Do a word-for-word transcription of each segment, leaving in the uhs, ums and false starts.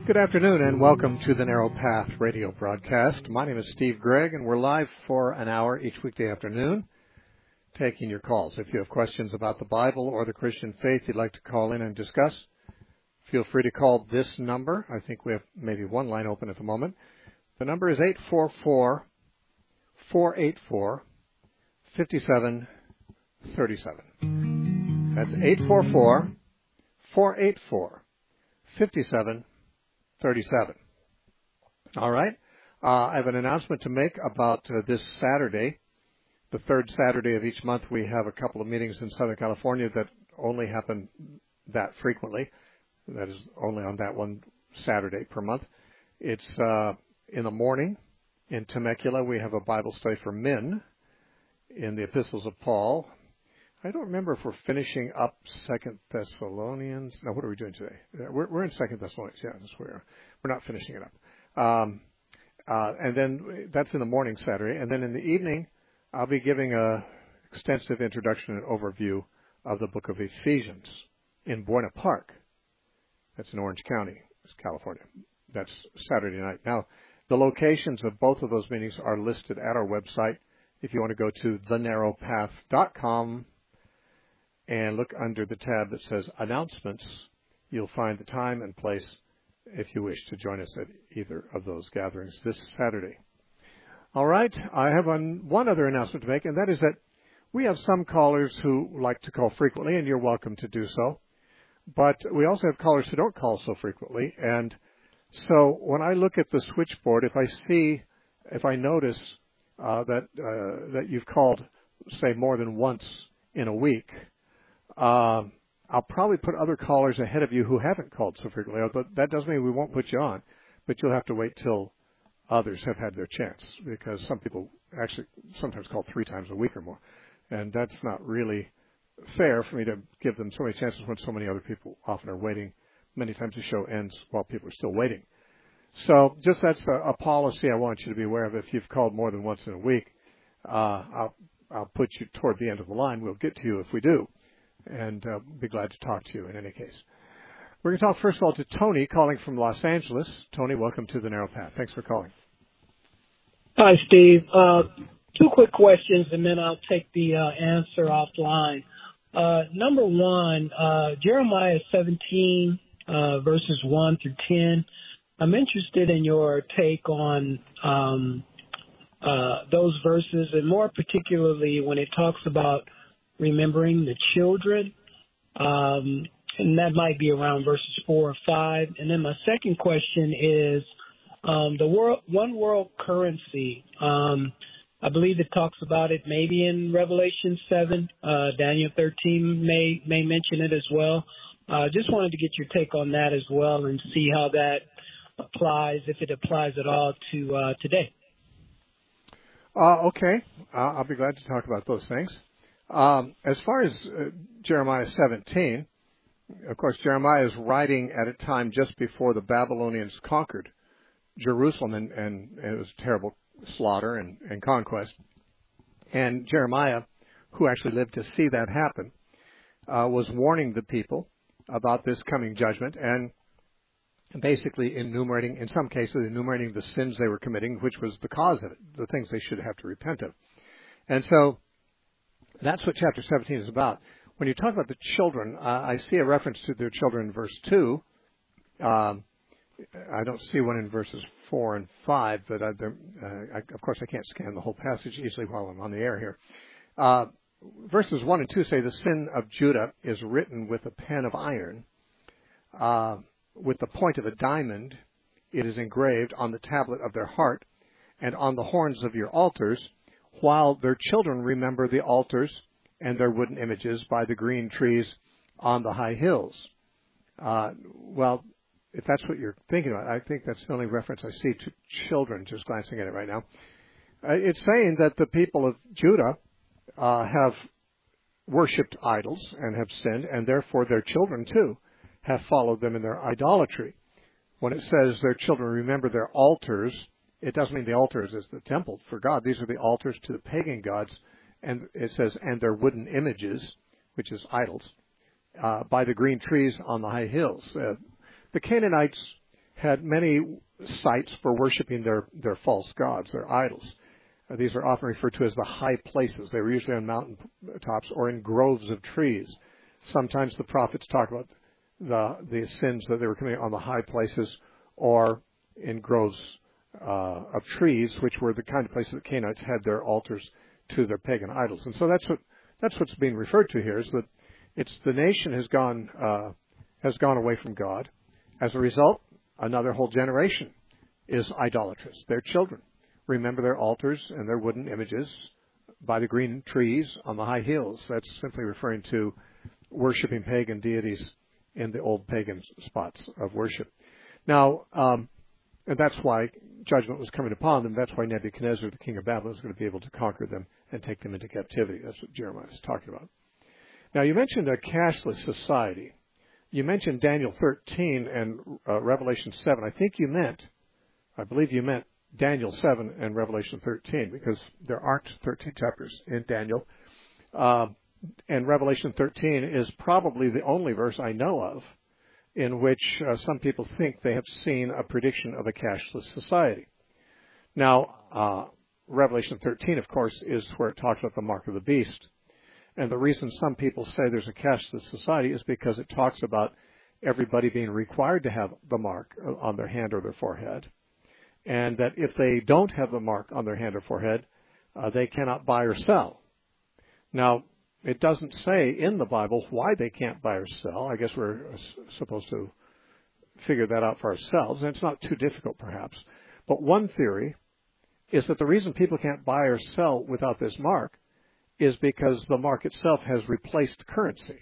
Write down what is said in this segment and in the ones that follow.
Good afternoon and welcome to the Narrow Path radio broadcast. My name is Steve Gregg and we're live for an hour each weekday afternoon taking your calls. If you have questions about the Bible or the Christian faith you'd like to call in and discuss, feel free to call this number. I think we have maybe one line open at the moment. The number is eight four four, four eight four, five seven three seven. That's eight four four, four eight four, five seven three seven. All right. Uh, I have an announcement to make about uh, this Saturday. The third Saturday of each month, we have a couple of meetings in Southern California that only happen that frequently. That is only on that one Saturday per month. It's uh, in the morning in Temecula. We have a Bible study for men in the Epistles of Paul. I don't remember if we're finishing up Second Thessalonians. No, what are we doing today? We're, we're in Second Thessalonians. Yeah, that's where we're not finishing it up. Um, uh, and then that's in the morning Saturday. And then in the evening, I'll be giving a extensive introduction and overview of the book of Ephesians in Buena Park. That's in Orange County, California. That's Saturday night. Now, the locations of both of those meetings are listed at our website. If you want to go to the narrow path dot com and look under the tab that says Announcements, you'll find the time and place if you wish to join us at either of those gatherings this Saturday. All right, I have one, one other announcement to make, and that is that we have some callers who like to call frequently, and you're welcome to do so. But we also have callers who don't call so frequently. And so when I look at the switchboard, if I see, if I notice uh, that uh, that you've called, say, more than once in a week, uh, I'll probably put other callers ahead of you who haven't called so frequently. But that doesn't mean we won't put you on, but you'll have to wait till others have had their chance, because some people actually sometimes call three times a week or more. And that's not really fair for me to give them so many chances when so many other people often are waiting. Many times the show ends while people are still waiting. So just that's a, a policy I want you to be aware of. If you've called more than once in a week, uh, I'll, I'll put you toward the end of the line. We'll get to you if we do, and uh, be glad to talk to you in any case. We're going to talk first of all to Tony calling from Los Angeles. Tony, welcome to the Narrow Path. Thanks for calling. Hi, Steve. Uh, two quick questions, and then I'll take the uh, answer offline. Uh, number one, uh, Jeremiah seventeen, uh, verses one through ten. I'm interested in your take on um, uh, those verses, and more particularly when it talks about remembering the children, um, and that might be around verses four or five. And then my second question is um, the world, one world currency. Um, I believe it talks about it maybe in Revelation seven. Uh, Daniel thirteen may may mention it as well. Uh, just wanted to get your take on that as well and see how that applies, if it applies at all, to uh, today. Uh, okay. Uh, I'll be glad to talk about those things. Um, as far as uh, Jeremiah seventeen, of course, Jeremiah is writing at a time just before the Babylonians conquered Jerusalem, and, and, and it was a terrible slaughter and, and conquest. And Jeremiah, who actually lived to see that happen, uh, was warning the people about this coming judgment and basically enumerating, in some cases, enumerating the sins they were committing, which was the cause of it, the things they should have to repent of. And so that's what chapter seventeen is about. When you talk about the children, uh, I see a reference to their children in verse two. Um, I don't see one in verses four and five, but I, uh, I, of course I can't scan the whole passage easily while I'm on the air here. Uh, verses one and two say the sin of Judah is written with a pen of iron. Uh, with the point of a diamond, it is engraved on the tablet of their heart and on the horns of your altars, while their children remember the altars and their wooden images by the green trees on the high hills. Uh, well, if that's what you're thinking about, I think that's the only reference I see to children, just glancing at it right now. Uh, it's saying that the people of Judah uh, have worshipped idols and have sinned, and therefore their children, too, have followed them in their idolatry. When it says their children remember their altars, it doesn't mean the altars is the temple for God. These are the altars to the pagan gods. And it says, and their wooden images, which is idols, uh, by the green trees on the high hills. Uh, the Canaanites had many sites for worshiping their, their false gods, their idols. Uh, these are often referred to as the high places. They were usually on mountain tops or in groves of trees. Sometimes the prophets talk about the the sins that they were committing on the high places or in groves uh, of trees, which were the kind of places that Canaanites had their altars to their pagan idols. And so that's what that's what's being referred to here, is that it's the nation has gone uh, has gone away from God. As a result, another whole generation is idolatrous. Their children remember their altars and their wooden images by the green trees on the high hills. That's simply referring to worshiping pagan deities in the old pagan spots of worship. Now, um, and that's why judgment was coming upon them. That's why Nebuchadnezzar, the king of Babylon, was going to be able to conquer them and take them into captivity. That's what Jeremiah is talking about. Now, you mentioned a cashless society. You mentioned Daniel thirteen and uh, Revelation seven. I think you meant, I believe you meant Daniel seven and Revelation thirteen, because there aren't thirteen chapters in Daniel. Uh, and Revelation thirteen is probably the only verse I know of in which uh, some people think they have seen a prediction of a cashless society. Now, uh, Revelation thirteen, of course, is where it talks about the mark of the beast. And the reason some people say there's a cashless society is because it talks about everybody being required to have the mark on their hand or their forehead. And that if they don't have the mark on their hand or forehead, uh, they cannot buy or sell. Now, it doesn't say in the Bible why they can't buy or sell. I guess we're supposed to figure that out for ourselves, and it's not too difficult, perhaps. But one theory is that the reason people can't buy or sell without this mark is because the mark itself has replaced currency.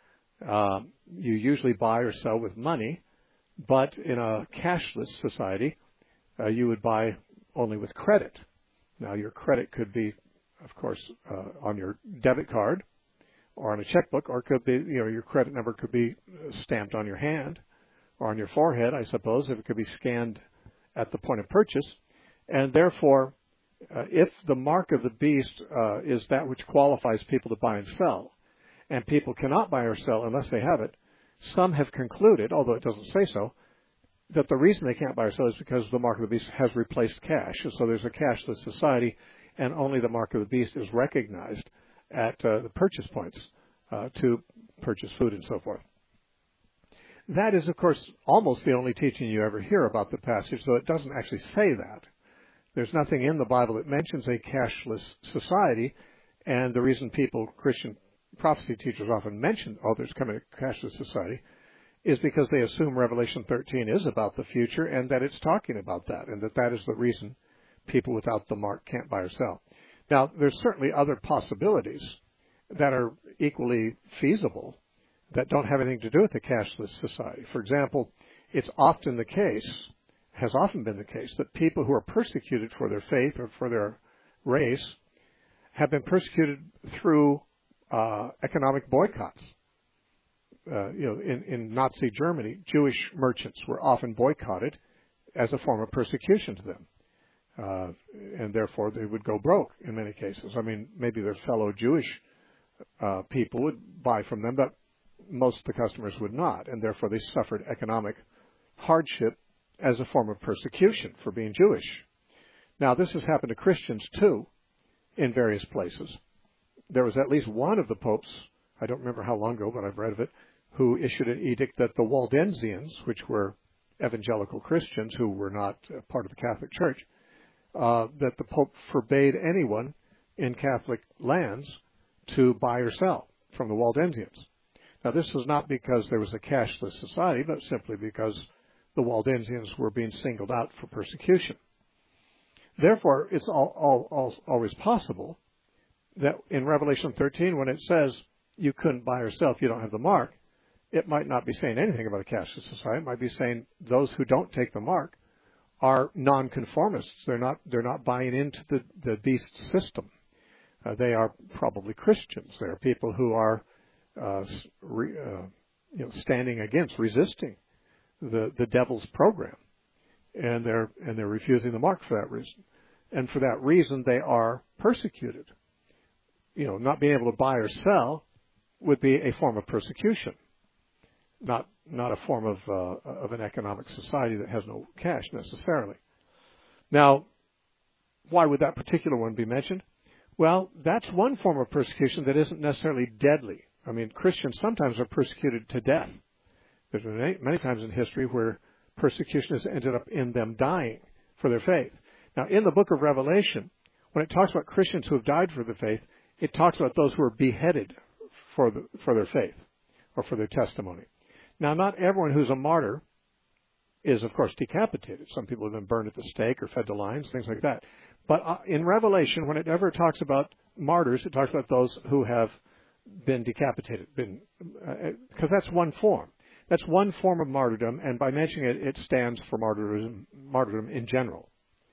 Um, you usually buy or sell with money, but in a cashless society, uh, you would buy only with credit. Now, your credit could be, of course, uh, on your debit card or on a checkbook, or it could be, you know, your credit number could be stamped on your hand or on your forehead, I suppose, if it could be scanned at the point of purchase. And therefore, uh, if the mark of the beast uh, is that which qualifies people to buy and sell, and people cannot buy or sell unless they have it, some have concluded, although it doesn't say so, that the reason they can't buy or sell is because the mark of the beast has replaced cash. So there's a cashless society, and only the mark of the beast is recognized at uh, the purchase points uh, to purchase food and so forth. That is, of course, almost the only teaching you ever hear about the passage, though it doesn't actually say that. There's nothing in the Bible that mentions a cashless society, and the reason people, Christian prophecy teachers often mention, oh, there's coming a cashless society, is because they assume Revelation thirteen is about the future and that it's talking about that, and that that is the reason people without the mark can't buy or sell. Now, there's certainly other possibilities that are equally feasible that don't have anything to do with a cashless society. For example, it's often the case, has often been the case, that people who are persecuted for their faith or for their race have been persecuted through uh, economic boycotts. Uh, you know, in, in Nazi Germany, Jewish merchants were often boycotted as a form of persecution to them. Uh, and therefore they would go broke in many cases. I mean, maybe their fellow Jewish uh, people would buy from them, but most of the customers would not, and therefore they suffered economic hardship as a form of persecution for being Jewish. Now, this has happened to Christians, too, in various places. There was at least one of the popes, I don't remember how long ago, but I've read of it, who issued an edict that the Waldensians, which were evangelical Christians who were not part of the Catholic Church, uh, that the Pope forbade anyone in Catholic lands to buy or sell from the Waldensians. Now, this was not because there was a cashless society, but simply because the Waldensians were being singled out for persecution. Therefore, it's all, all, all, always possible that in Revelation thirteen, when it says you couldn't buy or sell if you don't have the mark, it might not be saying anything about a cashless society. It might be saying those who don't take the mark are nonconformists. They're not, they're not buying into the, the beast system. Uh, they are probably Christians. They are people who are uh, re, uh, you know, standing against, resisting the, the devil's program. And they're, and they're refusing the mark for that reason. And for that reason, they are persecuted. You know, not being able to buy or sell would be a form of persecution. not not a form of uh, of an economic society that has no cash necessarily. Now, why would that particular one be mentioned? Well, that's one form of persecution that isn't necessarily deadly. I mean, Christians sometimes are persecuted to death. There's been many, many times in history where persecution has ended up in them dying for their faith. Now, in the book of Revelation, when it talks about Christians who have died for the faith, it talks about those who are beheaded for the, for their faith or for their testimony. Now, not everyone who's a martyr is, of course, decapitated. Some people have been burned at the stake or fed to lions, things like that. But uh, in Revelation, whenever it talks about martyrs, it talks about those who have been decapitated, been because uh, that's one form. That's one form of martyrdom, and by mentioning it, it stands for martyrdom, martyrdom in general.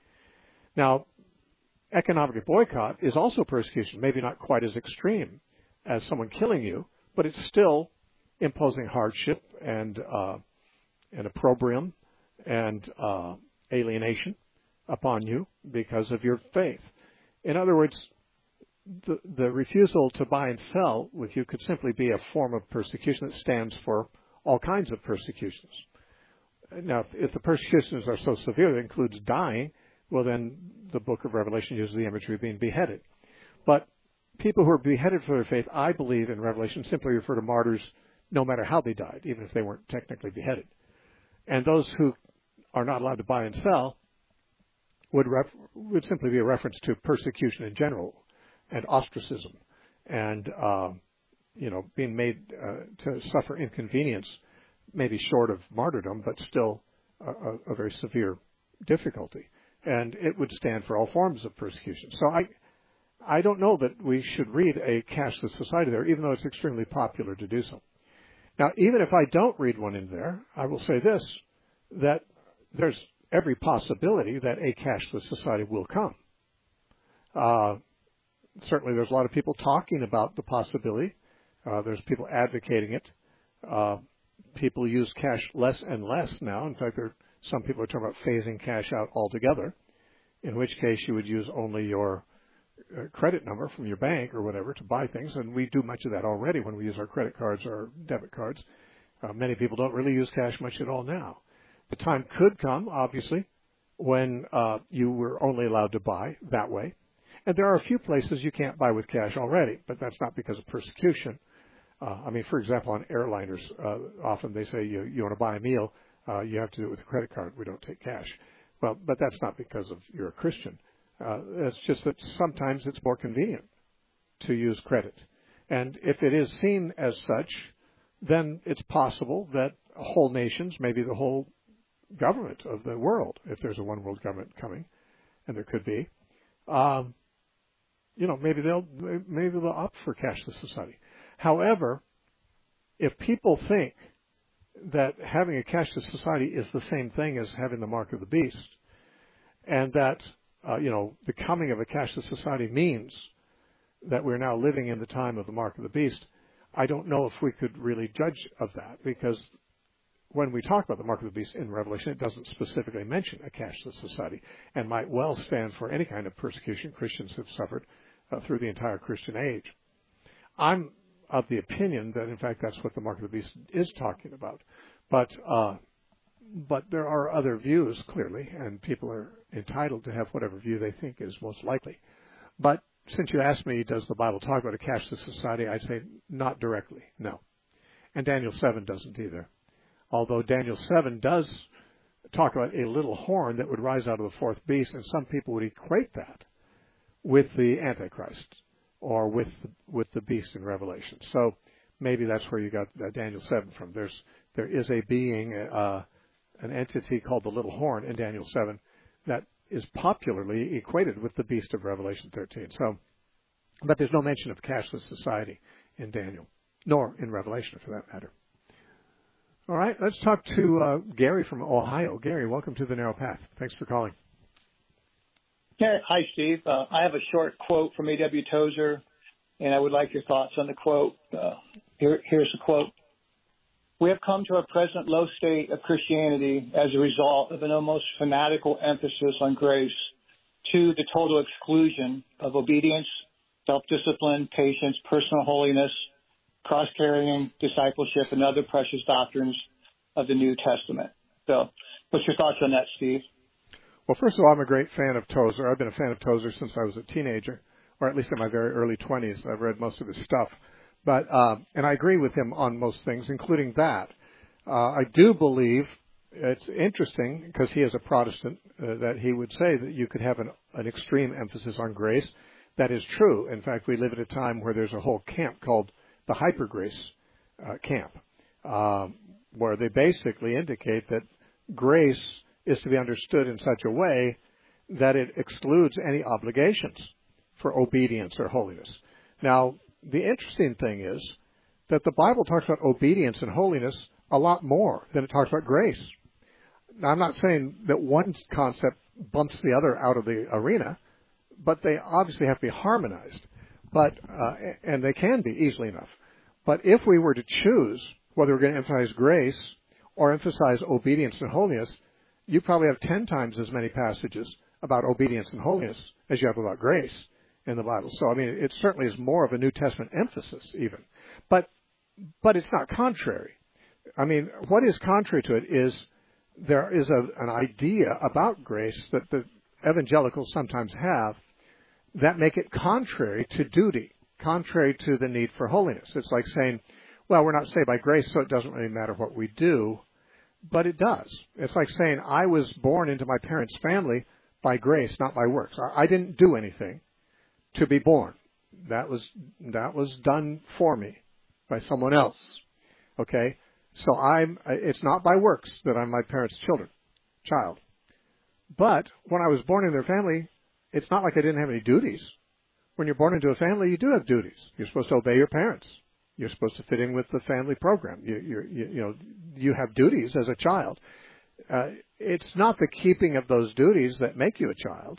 Now, economic boycott is also persecution, maybe not quite as extreme as someone killing you, but it's still imposing hardship and uh, and opprobrium and uh, alienation upon you because of your faith. In other words, the, the refusal to buy and sell with you could simply be a form of persecution that stands for all kinds of persecutions. Now, if, if the persecutions are so severe that it includes dying, well, then the book of Revelation uses the imagery of being beheaded. But people who are beheaded for their faith, I believe in Revelation, simply refer to martyrs no matter how they died, even if they weren't technically beheaded. And those who are not allowed to buy and sell would ref- would simply be a reference to persecution in general and ostracism and, uh, you know, being made uh, to suffer inconvenience, maybe short of martyrdom, but still a, a very severe difficulty. And it would stand for all forms of persecution. So I I don't know that we should read a cashless society there, even though it's extremely popular to do so. Now, even if I don't read one in there, I will say this, that there's every possibility that a cashless society will come. Uh, certainly there's a lot of people talking about the possibility. Uh, there's people advocating it. Uh, people use cash less and less now. In fact, there, some people are talking about phasing cash out altogether, in which case you would use only your uh, credit number from your bank or whatever to buy things. And we do much of that already when we use our credit cards or debit cards. Uh, many people don't really use cash much at all now. The time could come, obviously, when uh, you were only allowed to buy that way. And there are a few places you can't buy with cash already, but that's not because of persecution. Uh, I mean, for example, on airliners, uh, often they say you, you want to buy a meal, uh, you have to do it with a credit card. We don't take cash. Well, but that's not because of you're a Christian. Uh, it's just that sometimes it's more convenient to use credit. And if it is seen as such, then it's possible that whole nations, maybe the whole government of the world, if there's a one world government coming, and there could be, um, you know, maybe they'll maybe they'll opt for cashless society. However, if people think that having a cashless society is the same thing as having the mark of the beast, and that uh, you know the coming of a cashless society means that we're now living in the time of the mark of the beast, I don't know if we could really judge of that, because when we talk about the mark of the beast in Revelation, it doesn't specifically mention a cashless society and might well stand for any kind of persecution Christians have suffered uh, through the entire Christian age. I'm of the opinion that, in fact, that's what the mark of the beast is talking about. But uh, but there are other views, clearly, and people are entitled to have whatever view they think is most likely. But since you asked me, does the Bible talk about a cashless society, I'd say not directly, no. And Daniel seven doesn't either. Although Daniel seven does talk about a little horn that would rise out of the fourth beast, and some people would equate that with the Antichrist or with the, with the beast in Revelation. So maybe that's where you got uh, Daniel seven from. There's there is a being, uh, an entity called the little horn in Daniel seven that is popularly equated with the beast of Revelation thirteen. So, but there's no mention of cashless society in Daniel, nor in Revelation for that matter. All right, let's talk to uh, Gary from Ohio. Gary, welcome to The Narrow Path. Thanks for calling. Yeah, hi, Steve. Uh, I have a short quote from A W Tozer, and I would like your thoughts on the quote. Uh, here, here's the quote. We have come to our present low state of Christianity as a result of an almost fanatical emphasis on grace to the total exclusion of obedience, self-discipline, patience, personal holiness, cross-carrying discipleship, and other precious doctrines of the New Testament. So what's your thoughts on that, Steve? Well, first of all, I'm a great fan of Tozer. I've been a fan of Tozer since I was a teenager, or at least in my very early twenties. I've read most of his stuff. But, um, and I agree with him on most things, including that. Uh, I do believe it's interesting, because he is a Protestant, uh, that he would say that you could have an, an extreme emphasis on grace. That is true. In fact, we live at a time where there's a whole camp called the hyper-grace uh, camp, um, where they basically indicate that grace is to be understood in such a way that it excludes any obligations for obedience or holiness. Now, the interesting thing is that the Bible talks about obedience and holiness a lot more than it talks about grace. Now, I'm not saying that one concept bumps the other out of the arena, but they obviously have to be harmonized, but uh, and they can be easily enough. But if we were to choose whether we're going to emphasize grace or emphasize obedience and holiness, you probably have ten times as many passages about obedience and holiness as you have about grace in the Bible. So, I mean, it certainly is more of a New Testament emphasis even. But but it's not contrary. I mean, what is contrary to it is there is a, an idea about grace that the evangelicals sometimes have that make it contrary to duty, contrary to the need for holiness. It's like saying, well, we're not saved by grace, so it doesn't really matter what we do. But it does. It's like saying I was born into my parents' family by grace, not by works. I didn't do anything to be born. That was that was done for me by someone else. Okay? So I'm it's not by works that I'm my parents' children, child. But when I was born in their family, it's not like I didn't have any duties. When you're born into a family, you do have duties. You're supposed to obey your parents. You're supposed to fit in with the family program. You, you, you, you know, you have duties as a child. Uh, it's not the keeping of those duties that make you a child,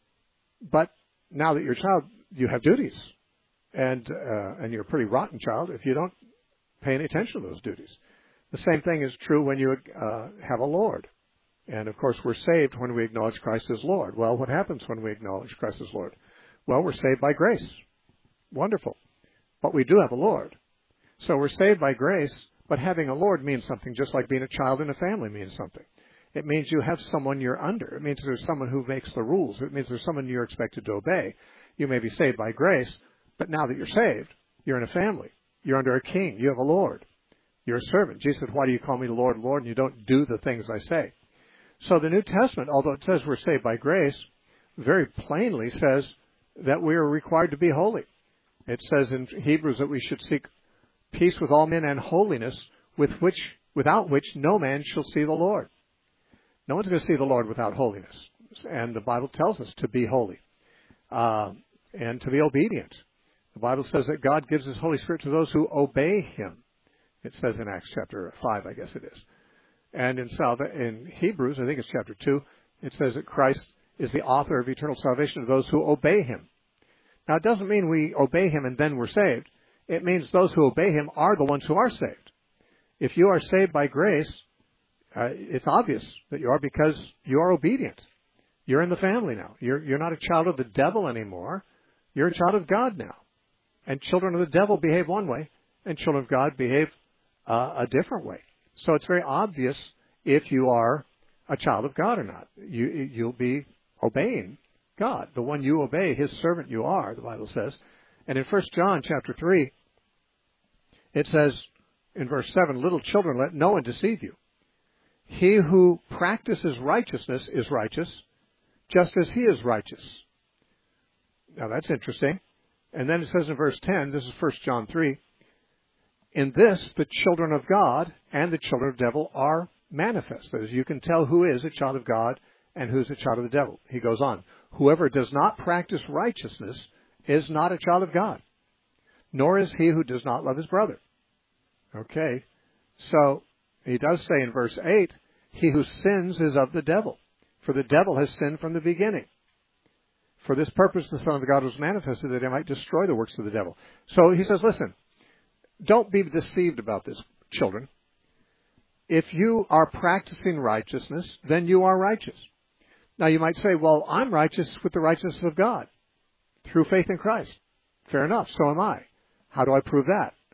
but now that you're a child, you have duties, and uh, and you're a pretty rotten child if you don't pay any attention to those duties. The same thing is true when you uh, have a Lord, and of course we're saved when we acknowledge Christ as Lord. Well, what happens when we acknowledge Christ as Lord? Well, we're saved by grace. Wonderful. But we do have a Lord. So we're saved by grace, but having a Lord means something, just like being a child in a family means something. It means you have someone you're under. It means there's someone who makes the rules. It means there's someone you're expected to obey. You may be saved by grace, but now that you're saved, you're in a family. You're under a king. You have a Lord. You're a servant. Jesus said, why do you call me Lord, Lord, and you don't do the things I say? So the New Testament, although it says we're saved by grace, very plainly says that we are required to be holy. It says in Hebrews that we should seek peace with all men and holiness, with which, without which no man shall see the Lord. No one's going to see the Lord without holiness. And the Bible tells us to be holy uh, and to be obedient. The Bible says that God gives His Holy Spirit to those who obey Him. It says in Acts chapter five, I guess it is. And in, Salva- in Hebrews, I think it's chapter two, it says that Christ is the author of eternal salvation to those who obey Him. Now, it doesn't mean we obey Him and then we're saved. It means those who obey Him are the ones who are saved. If you are saved by grace, uh, it's obvious that you are because you are obedient. You're in the family now. You're, you're not a child of the devil anymore. You're a child of God now. And children of the devil behave one way, and children of God behave uh, a different way. So it's very obvious if you are a child of God or not. You, you'll be obeying God, the one you obey, His servant you are, the Bible says. And in First John chapter three, it says in verse seven, little children, let no one deceive you. He who practices righteousness is righteous, just as he is righteous. Now that's interesting. And then it says in verse ten, this is First John three, in this the children of God and the children of the devil are manifest. That is, you can tell who is a child of God and who's a child of the devil. He goes on, whoever does not practice righteousness is not a child of God, nor is he who does not love his brother. Okay, so he does say in verse eight, he who sins is of the devil, for the devil has sinned from the beginning. For this purpose the Son of God was manifested, that he might destroy the works of the devil. So he says, listen, don't be deceived about this, children. If you are practicing righteousness, then you are righteous. Now you might say, well, I'm righteous with the righteousness of God through faith in Christ. Fair enough, so am I. How do I prove that?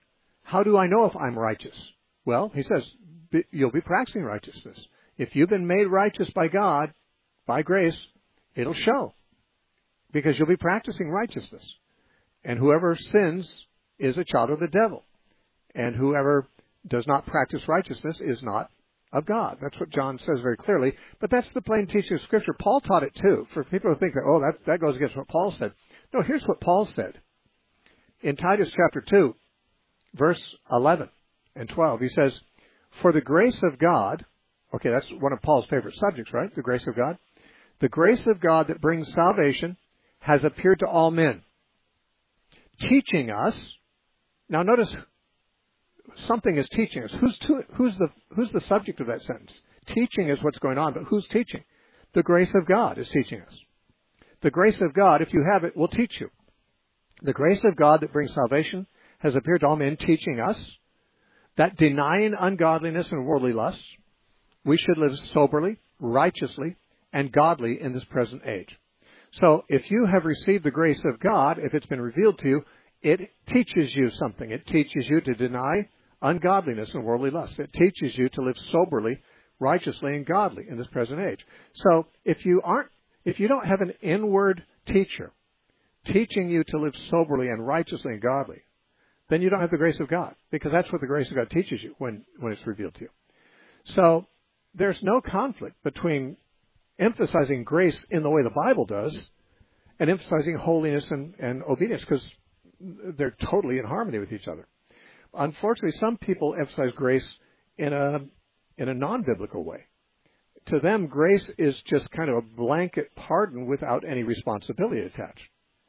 How do I know if I'm righteous? Well, he says, you'll be practicing righteousness. If you've been made righteous by God, by grace, it'll show. Because you'll be practicing righteousness. And whoever sins is a child of the devil. And whoever does not practice righteousness is not of God. That's what John says very clearly. But that's the plain teaching of Scripture. Paul taught it too. For people who think that, oh, that, that goes against what Paul said. No, here's what Paul said. In Titus chapter two, verse eleven and twelve, he says, for the grace of God, okay, that's one of Paul's favorite subjects, right? The grace of God. The grace of God that brings salvation has appeared to all men, teaching us. Now notice, something is teaching us. Who's, to, who's, the, who's the subject of that sentence? Teaching is what's going on, but who's teaching? The grace of God is teaching us. The grace of God, if you have it, will teach you. The grace of God that brings salvation has appeared to all men, teaching us that denying ungodliness and worldly lusts, we should live soberly, righteously, and godly in this present age. So if you have received the grace of God, if it's been revealed to you, it teaches you something. It teaches you to deny ungodliness and worldly lusts. It teaches you to live soberly, righteously, and godly in this present age. So if you aren't, if you don't have an inward teacher teaching you to live soberly and righteously and godly, then you don't have the grace of God, because that's what the grace of God teaches you when, when it's revealed to you. So there's no conflict between emphasizing grace in the way the Bible does and emphasizing holiness and, and obedience, because they're totally in harmony with each other. Unfortunately, some people emphasize grace in a in a non-biblical way. To them, grace is just kind of a blanket pardon without any responsibility attached.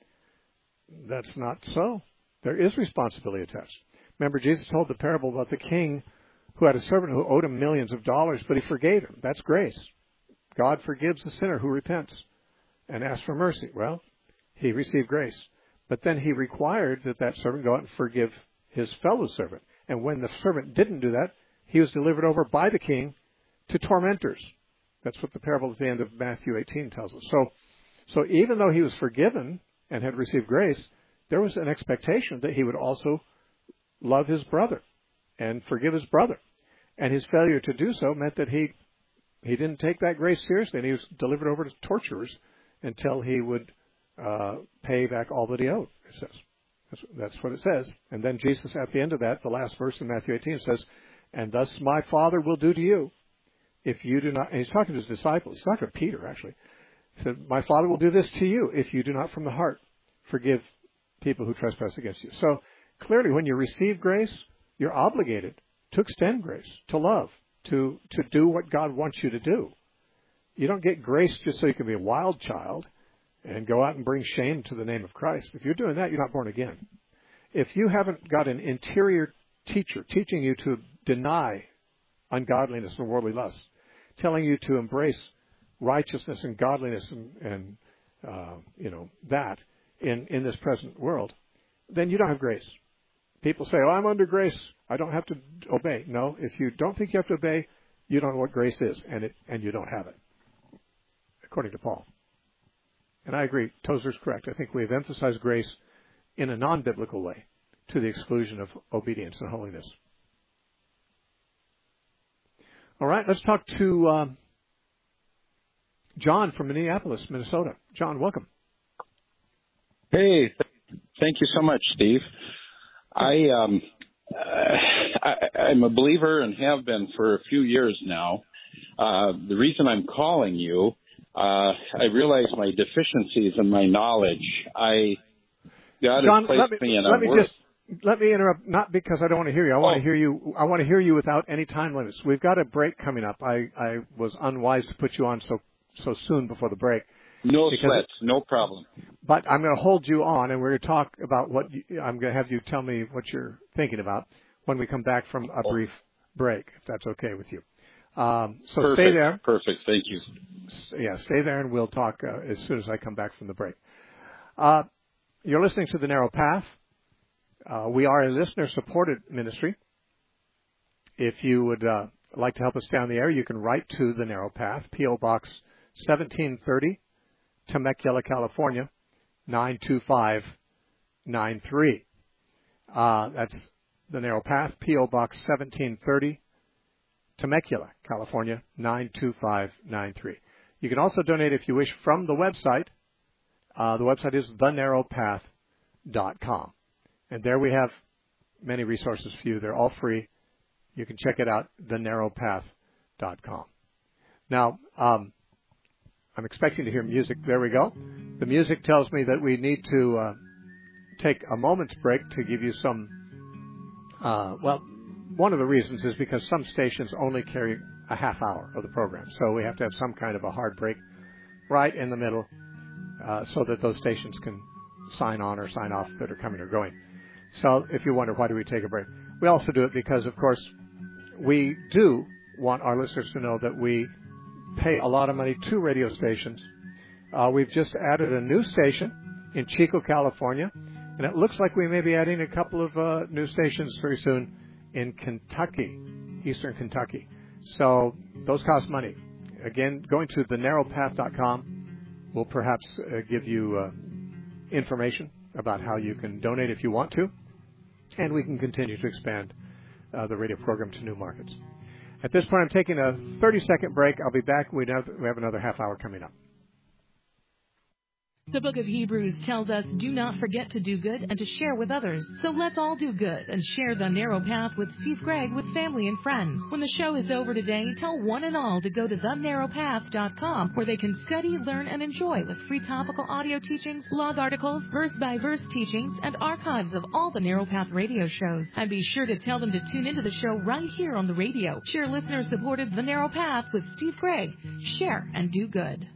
That's not so. There is responsibility attached. Remember, Jesus told the parable about the king who had a servant who owed him millions of dollars, but he forgave him. That's grace. God forgives the sinner who repents and asks for mercy. Well, he received grace. But then he required that that servant go out and forgive his fellow servant. And when the servant didn't do that, he was delivered over by the king to tormentors. That's what the parable at the end of Matthew eighteen tells us. So, so even though he was forgiven and had received grace, there was an expectation that he would also love his brother and forgive his brother. And his failure to do so meant that he he didn't take that grace seriously, and he was delivered over to torturers until he would uh, pay back all that he owed, it says. That's, that's what it says. And then Jesus, at the end of that, the last verse in Matthew eighteen says, and thus my Father will do to you if you do not, and he's talking to his disciples, he's talking to Peter, actually. He said, my Father will do this to you if you do not from the heart forgive people who trespass against you. So clearly, when you receive grace, you're obligated to extend grace, to love, to, to do what God wants you to do. You don't get grace just so you can be a wild child and go out and bring shame to the name of Christ. If you're doing that, you're not born again. If you haven't got an interior teacher teaching you to deny ungodliness and worldly lusts, telling you to embrace righteousness and godliness and, and uh, you know, that in, in this present world, then you don't have grace. People say, oh, I'm under grace. I don't have to obey. No, if you don't think you have to obey, you don't know what grace is, and it and you don't have it, according to Paul. And I agree. Tozer's correct. I think we have emphasized grace in a non-biblical way to the exclusion of obedience and holiness. All right, let's talk to um, John from Minneapolis, Minnesota. John, welcome. Hey, th- thank you so much, Steve. I, um, uh, I, I'm a believer and have been for a few years now. Uh, the reason I'm calling you, uh, I realize my deficiencies in my knowledge. I God John, has placed let me, me in let a me work. just let me interrupt. Not because I don't want to hear you. I want Oh. to hear you. I want to hear you without any time limits. We've got a break coming up. I, I was unwise to put you on so so soon before the break. No because sweat, no problem. But I'm going to hold you on, and we're going to talk about what you, I'm going to have you tell me what you're thinking about when we come back from a brief break, if that's okay with you. Um, so Perfect. stay there. Perfect. Thank you. Yeah, stay there, and we'll talk uh, as soon as I come back from the break. Uh, you're listening to The Narrow Path. Uh, we are a listener-supported ministry. If you would uh, like to help us down the air, you can write to The Narrow Path, P O Box seventeen thirty, Temecula, California, nine two five nine three. Uh, that's The Narrow Path, P O. Box seventeen thirty, Temecula, California, nine two five nine three. You can also donate if you wish from the website. Uh, the website is the narrow path dot com. And there we have many resources for you. They're all free. You can check it out, the narrow path dot com. Now, um, I'm expecting to hear music. There we go. The music tells me that we need to uh, take a moment's break to give you some, uh, well, one of the reasons is because some stations only carry a half hour of the program. So we have to have some kind of a hard break right in the middle uh, so that those stations can sign on or sign off that are coming or going. So if you wonder why do we take a break, we also do it because, of course, we do want our listeners to know that we pay a lot of money to radio stations. Uh, we've just added a new station in Chico, California, and it looks like we may be adding a couple of uh, new stations very soon in Kentucky, eastern Kentucky. So those cost money. Again, going to the narrow path dot com will perhaps uh, give you uh, information about how you can donate if you want to, and we can continue to expand uh, the radio program to new markets. At this point, I'm taking a thirty-second break. I'll be back. We have, we have another half hour coming up. The book of Hebrews tells us, do not forget to do good and to share with others. So let's all do good and share the narrow path with Steve Gregg with family and friends. When the show is over today, tell one and all to go to the narrow path dot com where they can study, learn, and enjoy with free topical audio teachings, blog articles, verse-by-verse teachings, and archives of all the Narrow Path radio shows. And be sure to tell them to tune into the show right here on the radio. Share listener-supported The Narrow Path with Steve Gregg. Share and do good.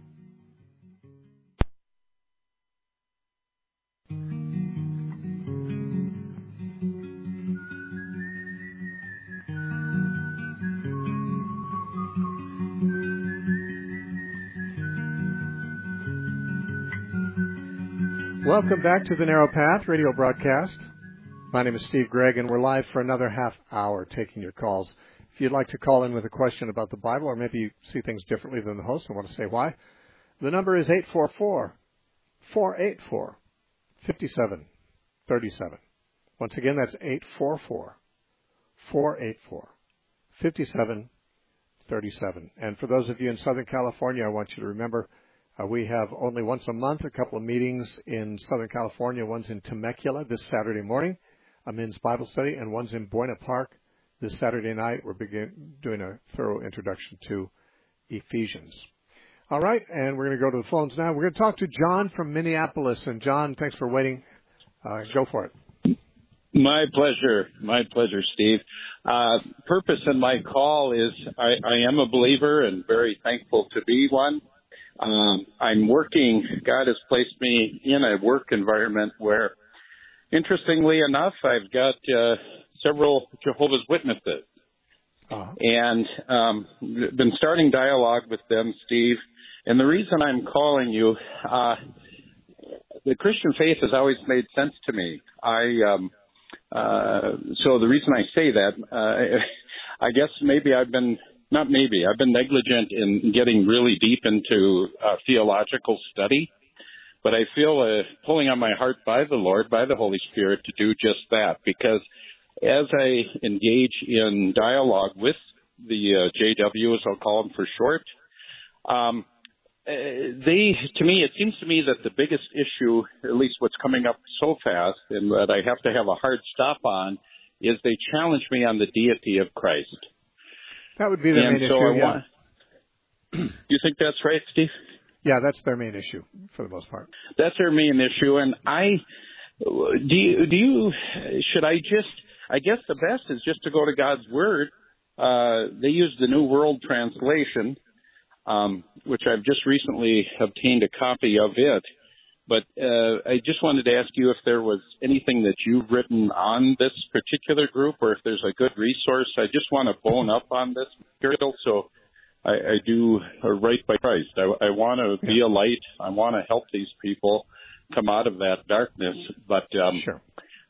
Welcome back to the Narrow Path radio broadcast. My name is Steve Gregg, and we're live for another half hour taking your calls. If you'd like to call in with a question about the Bible, or maybe you see things differently than the host and want to say why, the number is eight four four, four eight four, five seven three seven. Once again, that's eight four four, four eight four, five seven three seven. And for those of you in Southern California, I want you to remember Uh, we have only once a month a couple of meetings in Southern California. One's in Temecula this Saturday morning, a men's Bible study, and one's in Buena Park this Saturday night. We're begin, doing a thorough introduction to Ephesians. All right, and we're going to go to the phones now. We're going to talk to John from Minneapolis. And, John, thanks for waiting. Uh, go for it. My pleasure. My pleasure, Steve. Uh, purpose in my call is I, I am a believer and very thankful to be one. Um, I'm working, God has placed me in a work environment where, interestingly enough, I've got uh, several Jehovah's Witnesses. Uh-huh. And um, been starting dialogue with them, Steve. And the reason I'm calling you, uh, the Christian faith has always made sense to me. I um, uh, so the reason I say that, uh, I guess maybe I've been... Not maybe. I've been negligent in getting really deep into uh, theological study, but I feel a pulling on my heart by the Lord, by the Holy Spirit, to do just that. Because as I engage in dialogue with the uh, J W, as I'll call them for short, um, they, to me, it seems to me that the biggest issue, at least what's coming up so fast, and that I have to have a hard stop on, is they challenge me on the deity of Christ. That would be their and main so issue, I yeah. Want, you think that's right, Steve? Yeah, that's their main issue for the most part. That's their main issue, and I do. You, do you? Should I just? I guess the best is just to go to God's Word. Uh, they use the New World Translation, um, which I've just recently obtained a copy of it. But uh, I just wanted to ask you if there was anything that you've written on this particular group, or if there's a good resource. I just want to bone up on this material, so I, I do right by Christ. I, I want to be a light. I want to help these people come out of that darkness, but um, sure.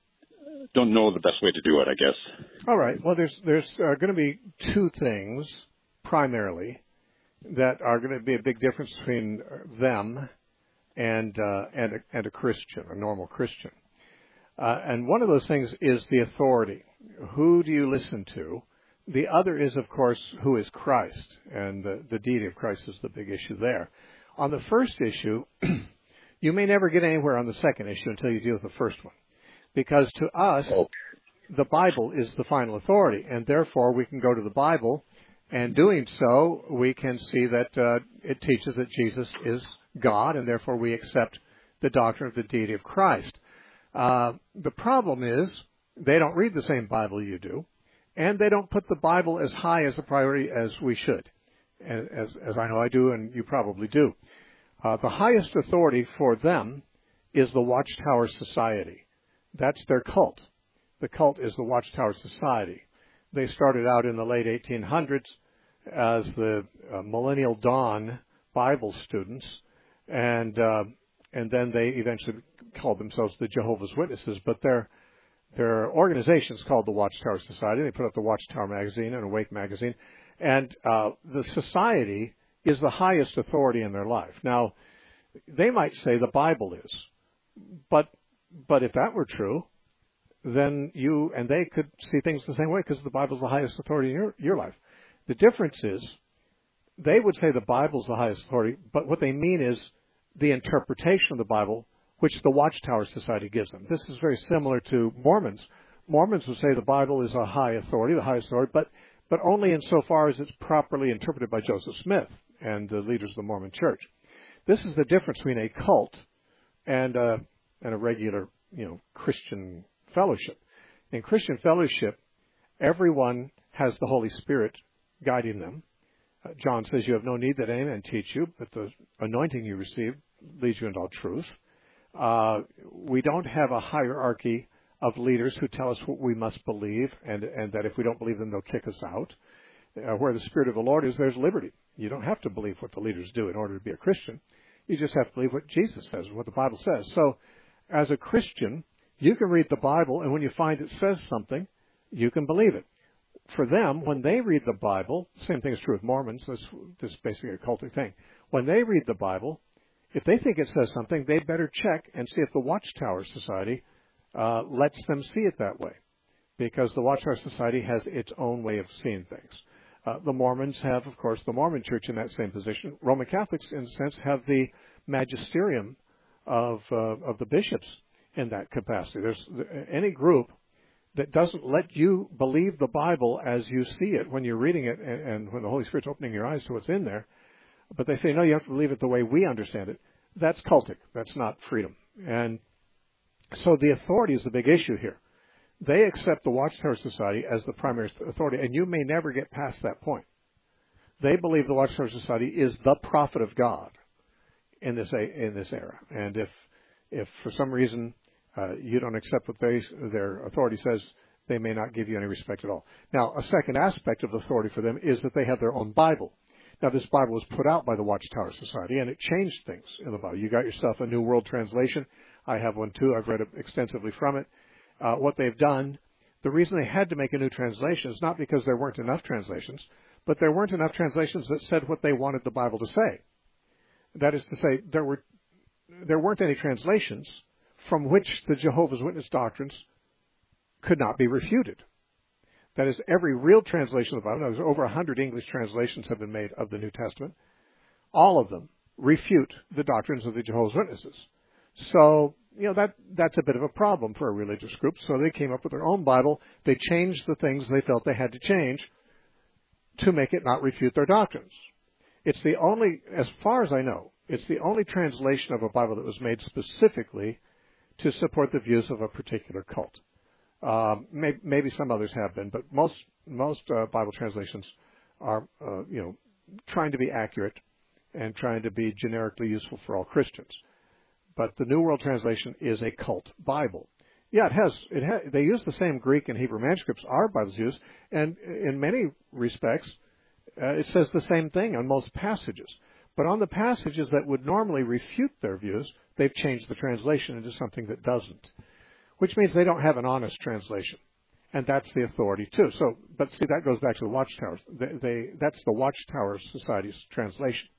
don't know the best way to do it, I guess. All right. Well, there's there's uh, going to be two things primarily that are going to be a big difference between them and uh, and, a, and a Christian, a normal Christian. Uh, and one of those things is the authority. who do you listen to? The other is, of course, who is Christ, and the, the deity of Christ is the big issue there. On the first issue, you may never get anywhere on the second issue until you deal with the first one, because to us, the Bible is the final authority, and therefore we can go to the Bible, and doing so, we can see that uh, it teaches that Jesus is God, and therefore we accept the doctrine of the deity of Christ. Uh, the problem is they don't read the same Bible you do, and they don't put the Bible as high as a priority as we should, as, as I know I do, and you probably do. Uh, the highest authority for them is the Watchtower Society. That's their cult. The cult is the Watchtower Society. They started out in the late eighteen hundreds as the uh, Millennial Dawn Bible students, and uh, and then they eventually called themselves the Jehovah's Witnesses, but their their organization is called the Watchtower Society. They put up the Watchtower magazine and Awake magazine, and uh, the society is the highest authority in their life. Now, they might say the Bible is, but but if that were true, then you and they could see things the same way, because the Bible is the highest authority in your, your life. The difference is they would say the Bible is the highest authority, but what they mean is the interpretation of the Bible, which the Watchtower Society gives them. This is very similar to Mormons. Mormons would say the Bible is a high authority, the highest authority, but, but only insofar as it's properly interpreted by Joseph Smith and the leaders of the Mormon Church. This is the difference between a cult and a, and a regular, you know, Christian fellowship. In Christian fellowship, everyone has the Holy Spirit guiding them. Uh, John says you have no need that any man teach you, but the anointing you receive leads you into all truth. Uh, we don't have a hierarchy of leaders who tell us what we must believe, and, and that if we don't believe them, they'll kick us out. Uh, where the Spirit of the Lord is, there's liberty. You don't have to believe what the leaders do in order to be a Christian. You just have to believe what Jesus says, what the Bible says. So, as a Christian, you can read the Bible, and when you find it says something, you can believe it. For them, when they read the Bible, same thing is true with Mormons, this, this is basically a cultic thing. When they read the Bible, if they think it says something, they better check and see if the Watchtower Society uh, lets them see it that way, because the Watchtower Society has its own way of seeing things. Uh, the Mormons have, of course, the Mormon Church in that same position. Roman Catholics, in a sense, have the magisterium of uh, of the bishops in that capacity. There's any group that doesn't let you believe the Bible as you see it when you're reading it and, and when the Holy Spirit's opening your eyes to what's in there, but they say, no, you have to believe it the way we understand it. That's cultic. That's not freedom. And so the authority is the big issue here. They accept the Watchtower Society as the primary authority, and you may never get past that point. They believe the Watchtower Society is the prophet of God in this in this era. And if if for some reason uh, you don't accept what they, their authority says, they may not give you any respect at all. Now, a second aspect of the authority for them is that they have their own Bible. Now, this Bible was put out by the Watchtower Society, and it changed things in the Bible. You got yourself a New World Translation. I have one, too. I've read extensively from it. Uh, what they've done, the reason they had to make a new translation is not because there weren't enough translations, but there weren't enough translations that said what they wanted the Bible to say. That is to say, there were there weren't any translations from which the Jehovah's Witness doctrines could not be refuted. That is, every real translation of the Bible, there's over one hundred English translations have been made of the New Testament, all of them refute the doctrines of the Jehovah's Witnesses. So, you know, that that's a bit of a problem for a religious group. So they came up with their own Bible. They changed the things they felt they had to change to make it not refute their doctrines. It's the only, as far as I know, it's the only translation of a Bible that was made specifically to support the views of a particular cult. Um, may, maybe some others have been, but most most uh, Bible translations are, uh, you know, trying to be accurate and trying to be generically useful for all Christians. But the New World Translation is a cult Bible. Yeah, it has. It ha- they use the same Greek and Hebrew manuscripts our Bibles use, and in many respects, uh, it says the same thing on most passages. But on the passages that would normally refute their views, they've changed the translation into something that doesn't, which means they don't have an honest translation, and that's the authority too. So, but see, that goes back to the Watchtower. They, they that's the Watchtower Society's translation.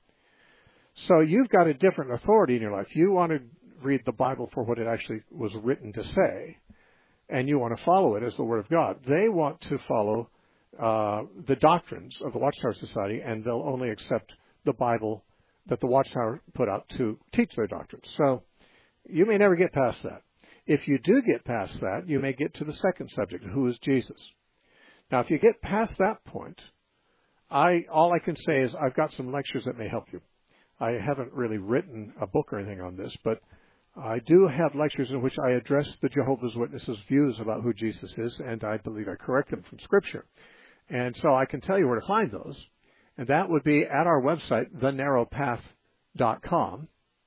So you've got a different authority in your life. You want to read the Bible for what it actually was written to say, and you want to follow it as the Word of God. They want to follow uh, the doctrines of the Watchtower Society, and they'll only accept the Bible that the Watchtower put out to teach their doctrines. So you may never get past that. If you do get past that, you may get to the second subject, who is Jesus. Now, if you get past that point, I all I can say is I've got some lectures that may help you. I haven't really written a book or anything on this, but I do have lectures in which I address the Jehovah's Witnesses' views about who Jesus is, and I believe I correct them from Scripture. And so I can tell you where to find those, and that would be at our website, the narrow path dot com,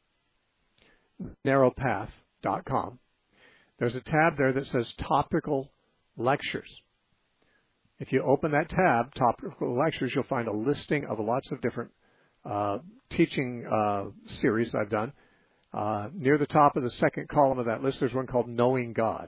narrow path dot com. There's a tab there that says Topical Lectures. If you open that tab, Topical Lectures, you'll find a listing of lots of different uh, teaching uh, series I've done. Uh, near the top of the second column of that list, there's one called Knowing God.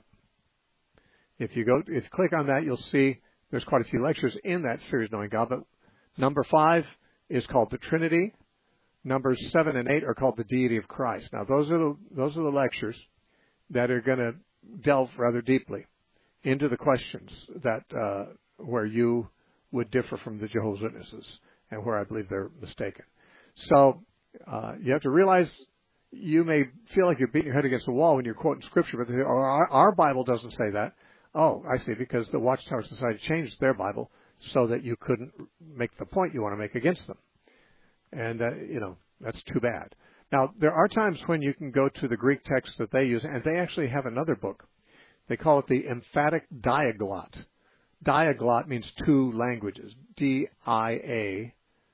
If you go, if you click on that, you'll see there's quite a few lectures in that series, Knowing God. But number five is called the Trinity. Numbers seven and eight are called the Deity of Christ. Now, those are the those are the lectures that are going to delve rather deeply into the questions that uh, where you would differ from the Jehovah's Witnesses and where I believe they're mistaken. So uh, you have to realize you may feel like you're beating your head against the wall when you're quoting Scripture, but oh, our, our Bible doesn't say that. Oh, I see, because the Watchtower Society changed their Bible so that you couldn't make the point you want to make against them. And, uh, you know, that's too bad. Now, there are times when you can go to the Greek text that they use, and they actually have another book. They call it the Emphatic Diaglot. Diaglot means two languages, D I A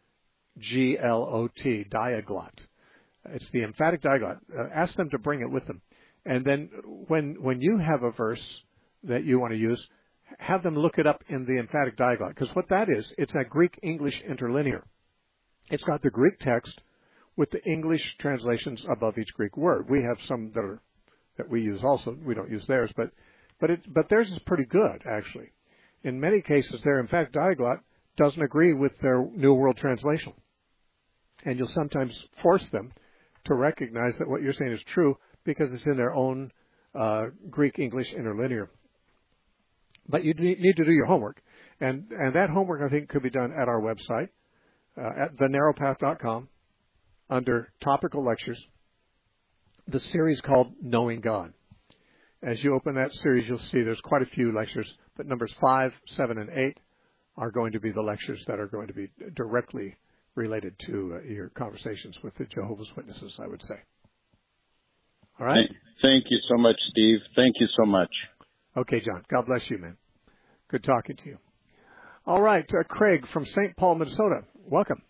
G L O T, Diaglot. It's the Emphatic Diaglot. Uh, ask them to bring it with them. And then when when you have a verse that you want to use, have them look it up in the Emphatic Diaglot. Because what that is, it's a Greek-English interlinear. It's got the Greek text with the English translations above each Greek word. We have some that are that we use also. We don't use theirs, but but it but theirs is pretty good, actually. In many cases, their Emphatic Diaglot doesn't agree with their New World Translation. And you'll sometimes force them to recognize that what you're saying is true because it's in their own uh, Greek-English interlinear. But you need to do your homework. And, and that homework, I think, could be done at our website, uh, at the narrow path dot com, under Topical Lectures, the series called Knowing God. As you open that series, you'll see there's quite a few lectures, but numbers five, seven, and eight are going to be the lectures that are going to be directly related to uh, your conversations with the Jehovah's Witnesses, I would say. All right? Thank you so much, Steve. Thank you so much. Okay, John. God bless you, man. Good talking to you. All right, uh, Craig from Saint Paul, Minnesota. Welcome.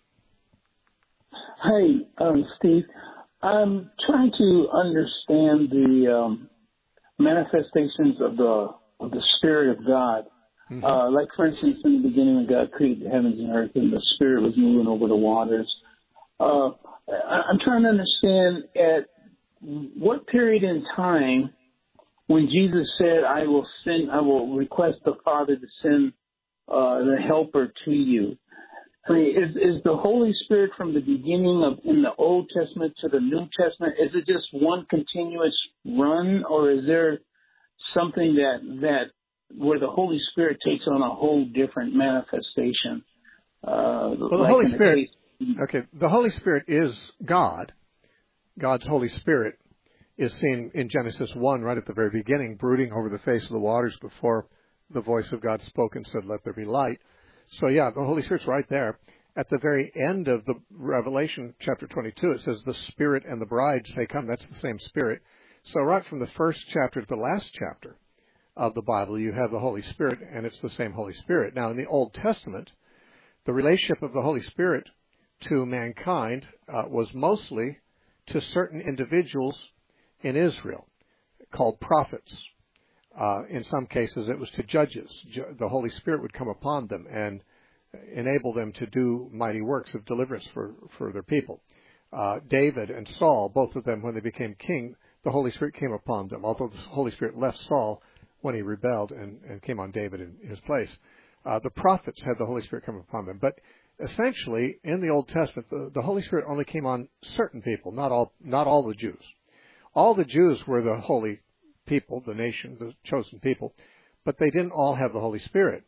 Hi, um, Steve. I'm trying to understand the um, manifestations of the of the Spirit of God. Mm-hmm. Uh, like, for instance, in the beginning when God created the heavens and earth and the Spirit was moving over the waters. Uh, I'm trying to understand at what period in time when Jesus said, I will send, I will request the Father to send uh, the Helper to you. I mean, is, is the Holy Spirit from the beginning of in the Old Testament to the New Testament, is it just one continuous run, or is there something that that where the Holy Spirit takes on a whole different manifestation? Uh, well, the like Holy Spirit, case, okay, the Holy Spirit is God. God's Holy Spirit is seen in Genesis one, right at the very beginning, brooding over the face of the waters before the voice of God spoke and said, let there be light. So, yeah, the Holy Spirit's right there. At the very end of the Revelation, chapter twenty-two, it says the Spirit and the bride say, come. That's the same Spirit. So right from the first chapter to the last chapter of the Bible, you have the Holy Spirit, and it's the same Holy Spirit. Now, in the Old Testament, the relationship of the Holy Spirit to mankind uh, was mostly to certain individuals in Israel called prophets. Uh, in some cases, it was to judges. The Holy Spirit would come upon them and enable them to do mighty works of deliverance for, for their people. Uh, David and Saul, both of them, when they became king, the Holy Spirit came upon them, although the Holy Spirit left Saul when he rebelled and, and came on David in his place. Uh, the prophets had the Holy Spirit come upon them. But essentially, in the Old Testament, the, the Holy Spirit only came on certain people, not all, not all the Jews. All the Jews were the holy people, the nation, the chosen people, but they didn't all have the Holy Spirit.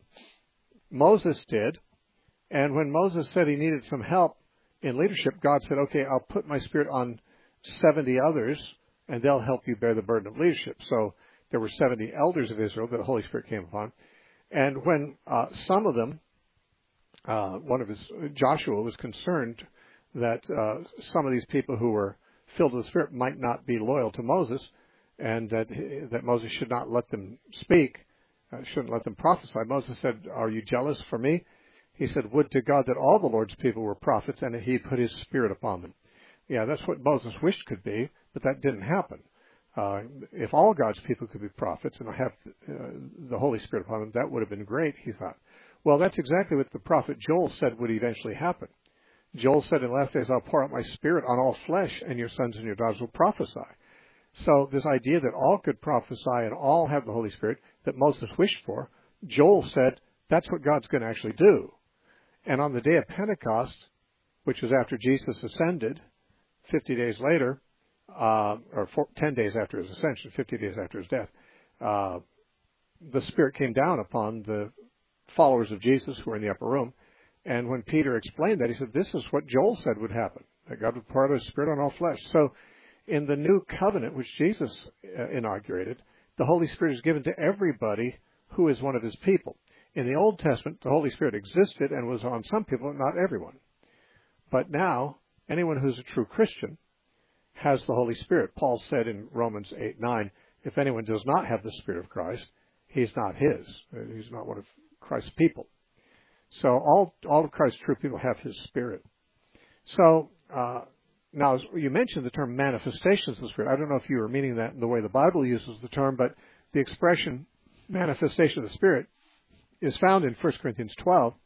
Moses did, and when Moses said he needed some help in leadership, God said, okay, I'll put my Spirit on seventy others, and they'll help you bear the burden of leadership. So there were seventy elders of Israel that the Holy Spirit came upon. And when uh, some of them, uh, one of his, Joshua was concerned that uh, some of these people who were filled with the Spirit might not be loyal to Moses, and that that Moses should not let them speak, uh, shouldn't let them prophesy. Moses said, are you jealous for me? He said, would to God that all the Lord's people were prophets and that he put his Spirit upon them. Yeah, that's what Moses wished could be, but that didn't happen. Uh, if all God's people could be prophets and have uh, the Holy Spirit upon them, that would have been great, he thought. Well, that's exactly what the prophet Joel said would eventually happen. Joel said, in the last days, I'll pour out my Spirit on all flesh, and your sons and your daughters will prophesy. So this idea that all could prophesy and all have the Holy Spirit that Moses wished for, Joel said, that's what God's going to actually do. And on the day of Pentecost, which was after Jesus ascended, fifty days later, uh, or four, ten days after his ascension, fifty days after his death, uh, the Spirit came down upon the followers of Jesus who were in the upper room. And when Peter explained that, he said, this is what Joel said would happen, that God would pour out his Spirit on all flesh. So in the new covenant, which Jesus uh, inaugurated, the Holy Spirit is given to everybody who is one of his people. In the Old Testament, the Holy Spirit existed and was on some people, not everyone. But now, anyone who's a true Christian has the Holy Spirit. Paul said in Romans eight nine, if anyone does not have the Spirit of Christ, he's not his. He's not one of Christ's people. So all all of Christ's true people have his Spirit. So uh, now, you mentioned the term manifestations of the Spirit. I don't know if you were meaning that in the way the Bible uses the term, but the expression manifestation of the Spirit is found in First Corinthians twelve,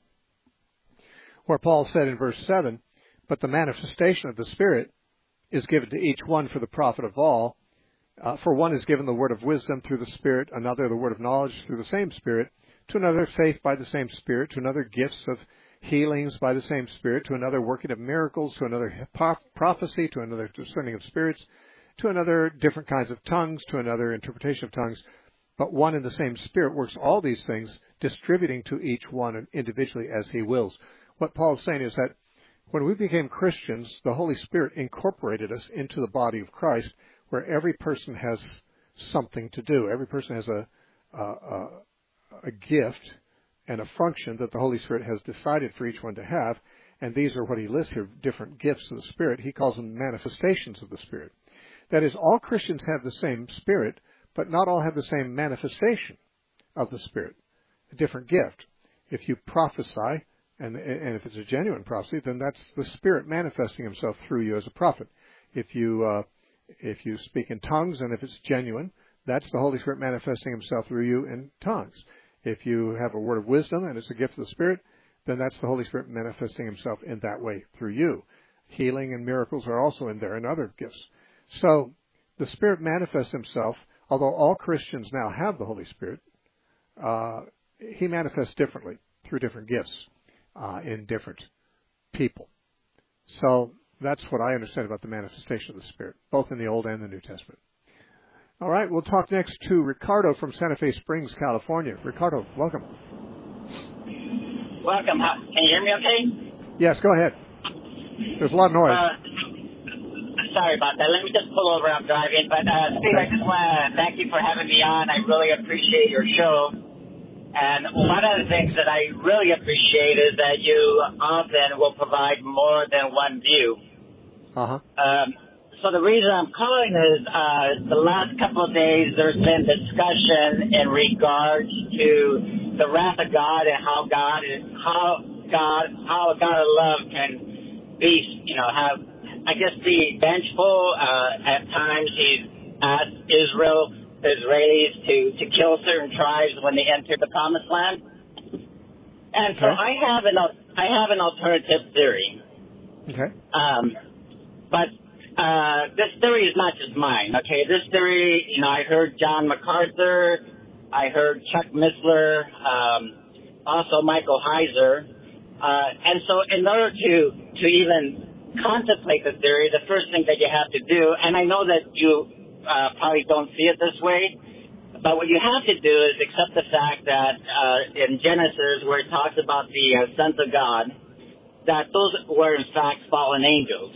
where Paul said in verse seven, but the manifestation of the Spirit is given to each one for the profit of all. Uh, for one is given the word of wisdom through the Spirit, another the word of knowledge through the same Spirit, to another faith by the same Spirit, to another gifts of healings by the same Spirit, to another working of miracles, to another prophecy, to another discerning of spirits, to another different kinds of tongues, to another interpretation of tongues. But one and the same Spirit works all these things, distributing to each one individually as he wills. What Paul's saying is that when we became Christians, the Holy Spirit incorporated us into the body of Christ, where every person has something to do. Every person has a, a, a gift and a function that the Holy Spirit has decided for each one to have, and these are what he lists here, different gifts of the Spirit. He calls them manifestations of the Spirit. That is, all Christians have the same Spirit, but not all have the same manifestation of the Spirit, a different gift. If you prophesy, and, and if it's a genuine prophecy, then that's the Spirit manifesting himself through you as a prophet. If you uh, if you speak in tongues, and if it's genuine, that's the Holy Spirit manifesting himself through you in tongues. If you have a word of wisdom, and it's a gift of the Spirit, then that's the Holy Spirit manifesting himself in that way through you. Healing and miracles are also in there, and other gifts. So the Spirit manifests himself. Although all Christians now have the Holy Spirit, uh, he manifests differently through different gifts uh, in different people. So that's what I understand about the manifestation of the Spirit, both in the Old and the New Testament. All right, we'll talk next to Ricardo from Santa Fe Springs, California. Ricardo, welcome. Welcome. Can you hear me okay? Yes, go ahead. There's a lot of noise. Uh, Sorry about that. Let me just pull over. I'm driving. But, uh, Steve, I just want to thank you for having me on. I really appreciate your show. And one of the things that I really appreciate is that you often will provide more than one view. Uh-huh. Um, so the reason I'm calling is uh, the last couple of days there's been discussion in regards to the wrath of God and how God is, how God, how a God of love can be, you know, have, I guess, be vengeful. Uh, at times he's asked Israel, the Israelis, to, to kill certain tribes when they enter the Promised Land. And so okay. I have an I have an alternative theory. Okay. Um, but uh, this theory is not just mine. Okay, this theory, you know, I heard John MacArthur, I heard Chuck Missler, um, also Michael Heiser, uh, and so in order to to even contemplate the theory, the first thing that you have to do, and I know that you uh, probably don't see it this way, but what you have to do is accept the fact that uh, in Genesis, where it talks about the uh, sons of God, that those were in fact fallen angels.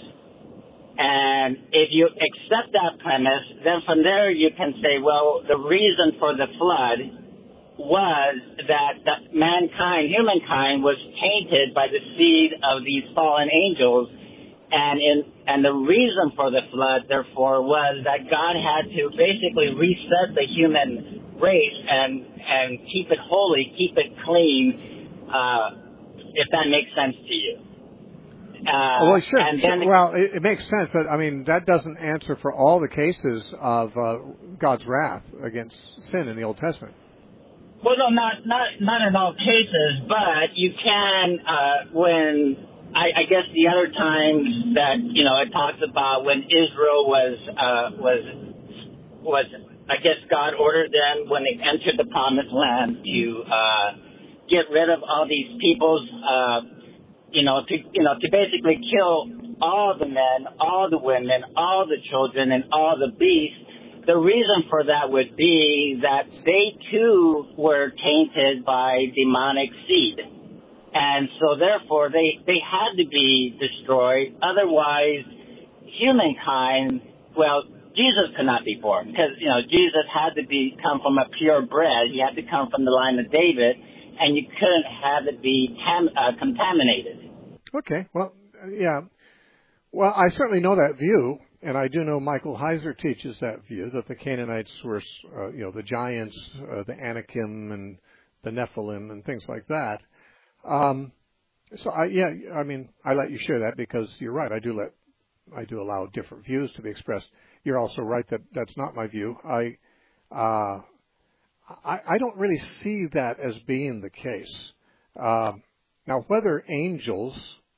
And if you accept that premise, then from there you can say, well, the reason for the flood was that, that mankind, humankind, was tainted by the seed of these fallen angels. And in, and the reason for the flood, therefore, was that God had to basically reset the human race and, and keep it holy, keep it clean, uh, if that makes sense to you. Uh, well, sure. And then sure. Well, it, it makes sense, but I mean that doesn't answer for all the cases of uh, God's wrath against sin in the Old Testament. Well, no, not not not in all cases, but you can uh, when I, I guess the other times that you know it talks about when Israel was uh, was was I guess God ordered them when they entered the Promised Land to uh, get rid of all these peoples. Uh, You know, to you know, to basically kill all the men, all the women, all the children, and all the beasts. The reason for that would be that they too were tainted by demonic seed, and so therefore they they had to be destroyed. Otherwise, humankind, well, Jesus could not be born because you know Jesus had to be come from a pure bread. He had to come from the line of David, and you couldn't have it be tam- uh, contaminated. Okay, well, yeah. Well, I certainly know that view, and I do know Michael Heiser teaches that view, that the Canaanites were, uh, you know, the giants, uh, the Anakim and the Nephilim and things like that. Um, so, I, yeah, I mean, I let you share that because you're right. I do let, I do allow different views to be expressed. You're also right that that's not my view. I, uh, I, I don't really see that as being the case. Uh, now, whether angels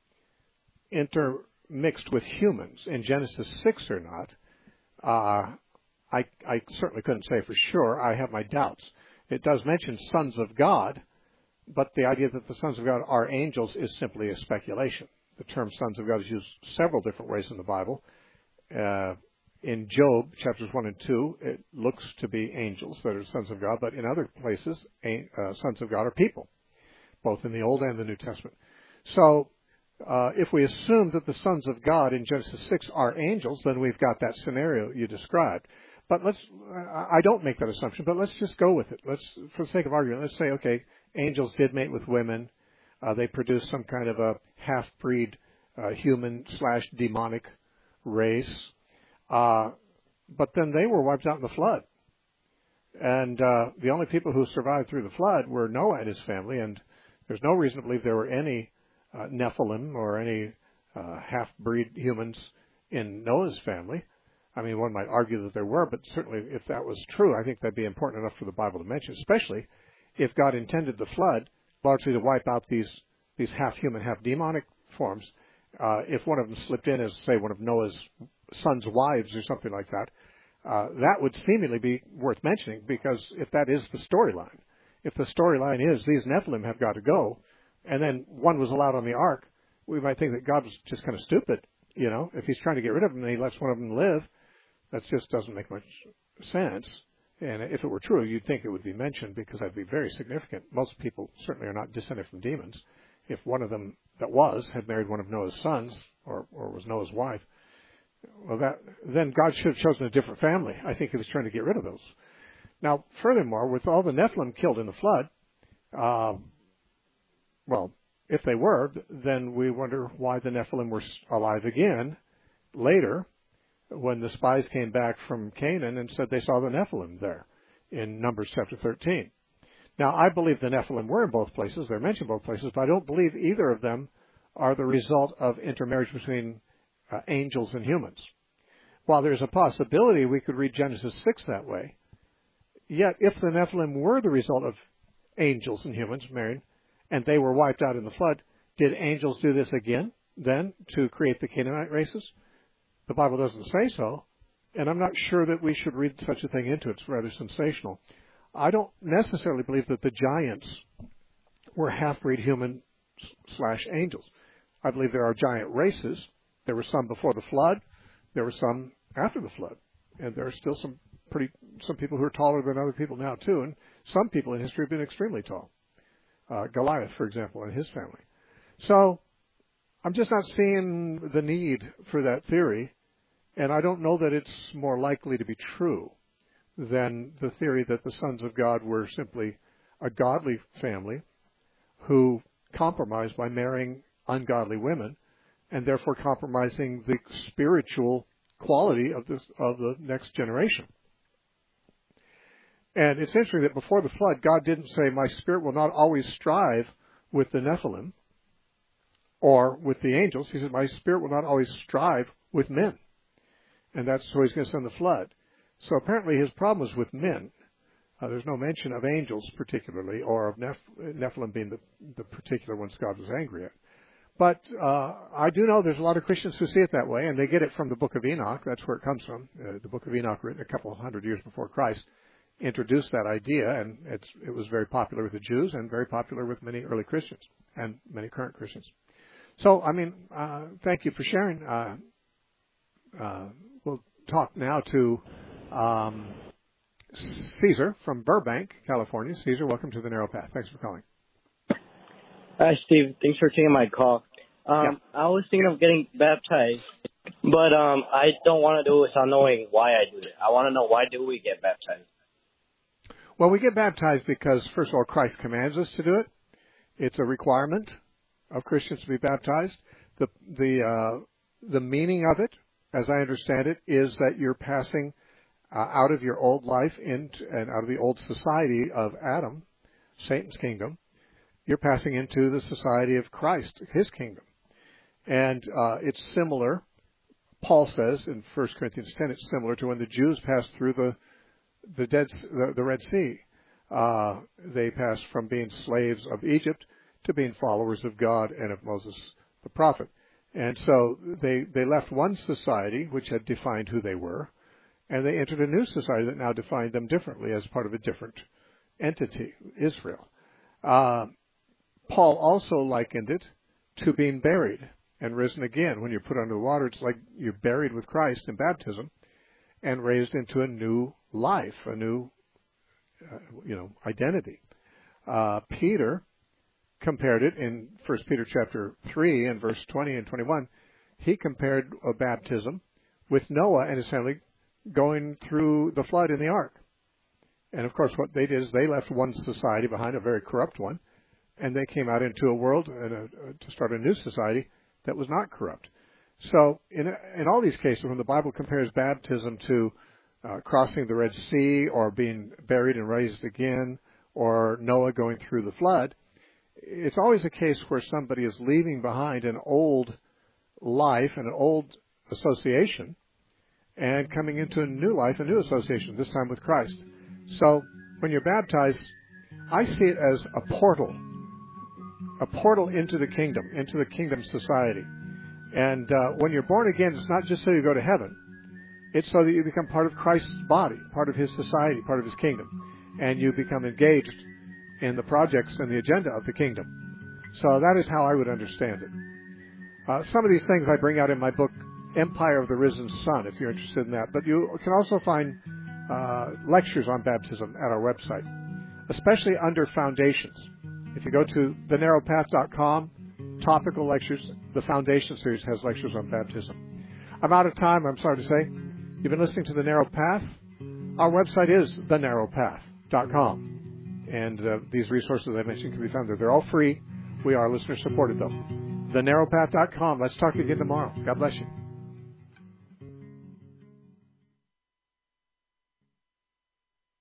intermixed with humans in Genesis six or not, uh, I, I certainly couldn't say for sure. I have my doubts. It does mention sons of God, but the idea that the sons of God are angels is simply a speculation. The term sons of God is used several different ways in the Bible. Uh, in Job, chapters one and two, it looks to be angels that are sons of God, but in other places, uh, sons of God are people, both in the Old and the New Testament. So, Uh, if we assume that the sons of God in Genesis six are angels, then we've got that scenario you described. But let's, I don't make that assumption, but let's just go with it. Let's, for the sake of argument, let's say, okay, angels did mate with women. Uh, they produced some kind of a half-breed uh, human slash demonic race. Uh, but then they were wiped out in the flood. And uh, the only people who survived through the flood were Noah and his family, and there's no reason to believe there were any Uh, Nephilim or any uh, half-breed humans in Noah's family. I mean, one might argue that there were, but certainly if that was true, I think that'd be important enough for the Bible to mention, especially if God intended the flood largely to wipe out these, these half-human, half-demonic forms. Uh, if one of them slipped in as, say, one of Noah's sons' wives or something like that, uh, that would seemingly be worth mentioning, because if that is the storyline, if the storyline is these Nephilim have got to go, and then one was allowed on the ark, we might think that God was just kind of stupid, you know. If he's trying to get rid of them and he lets one of them live, that just doesn't make much sense. And if it were true, you'd think it would be mentioned because that'd be very significant. Most people certainly are not descended from demons. If one of them that was had married one of Noah's sons or, or was Noah's wife, well, that then God should have chosen a different family. I think he was trying to get rid of those. Now, furthermore, with all the Nephilim killed in the flood, uh, well, if they were, then we wonder why the Nephilim were alive again later when the spies came back from Canaan and said they saw the Nephilim there in Numbers chapter thirteen. Now, I believe the Nephilim were in both places. They're mentioned both places, but I don't believe either of them are the result of intermarriage between uh, angels and humans. While there's a possibility we could read Genesis six that way, yet if the Nephilim were the result of angels and humans married, and they were wiped out in the flood, did angels do this again, then, to create the Canaanite races? The Bible doesn't say so, and I'm not sure that we should read such a thing into it. It's rather sensational. I don't necessarily believe that the giants were half-breed human slash angels. I believe there are giant races. There were some before the flood. There were some after the flood. And there are still some pretty some people who are taller than other people now too, and some people in history have been extremely tall. Uh, Goliath, for example, and his family. So I'm just not seeing the need for that theory, and I don't know that it's more likely to be true than the theory that the sons of God were simply a godly family who compromised by marrying ungodly women and therefore compromising the spiritual quality of this of the next generation. And it's interesting that before the flood, God didn't say, my spirit will not always strive with the Nephilim or with the angels. He said, my spirit will not always strive with men. And that's why he's going to send the flood. So apparently his problem was with men. Uh, there's no mention of angels particularly, or of Neph- Nephilim being the, the particular ones God was angry at. But uh, I do know there's a lot of Christians who see it that way, and they get it from the Book of Enoch. That's where it comes from. Uh, the Book of Enoch, written a couple of hundred years before Christ, introduced that idea, and it's, it was very popular with the Jews and very popular with many early Christians and many current Christians. So, I mean, uh, thank you for sharing. Uh, uh, we'll talk now to um, Caesar from Burbank, California. Caesar, welcome to the Narrow Path. Thanks for calling. Hi, Steve. Thanks for taking my call. Um, yeah. I was thinking of getting baptized, but um, I don't want to do it without knowing why I do it. I want to know, why do we get baptized? Well, we get baptized because, first of all, Christ commands us to do it. It's a requirement of Christians to be baptized. The the uh, the meaning of it, as I understand it, is that you're passing uh, out of your old life into, and out of the old society of Adam, Satan's kingdom. You're passing into the society of Christ, his kingdom. And uh, it's similar, Paul says in First Corinthians ten, it's similar to when the Jews passed through the the, Dead, the, the Red Sea. Uh, they passed from being slaves of Egypt to being followers of God and of Moses the prophet. And so they, they left one society, which had defined who they were, and they entered a new society that now defined them differently as part of a different entity, Israel. Uh, Paul also likened it to being buried and risen again. When you're put under the water, it's like you're buried with Christ in baptism and raised into a new life, a new, uh, you know, identity. Uh, Peter compared it in First Peter chapter three and verse twenty and twenty-one. He compared a baptism with Noah and his family going through the flood in the ark. And of course, what they did is they left one society behind, a very corrupt one, and they came out into a world and a, to start a new society that was not corrupt. So in, in all these cases, when the Bible compares baptism to uh, crossing the Red Sea or being buried and raised again or Noah going through the flood, it's always a case where somebody is leaving behind an old life and an old association and coming into a new life, a new association, this time with Christ. So when you're baptized, I see it as a portal, a portal into the kingdom, into the kingdom society. And uh, when you're born again, it's not just so you go to heaven. It's so that you become part of Christ's body, part of his society, part of his kingdom. And you become engaged in the projects and the agenda of the kingdom. So that is how I would understand it. Uh, some of these things I bring out in my book, Empire of the Risen Sun, if you're interested in that. But you can also find uh, lectures on baptism at our website, especially under Foundations. If you go to the narrow path dot com, topical lectures, the Foundation series has lectures on baptism. I'm out of time, I'm sorry to say. You've been listening to The Narrow Path. Our website is the narrow path dot com. And uh, these resources I mentioned can be found there. They're all free. We are listener supported, though. the narrow path dot com. Let's talk again tomorrow. God bless you.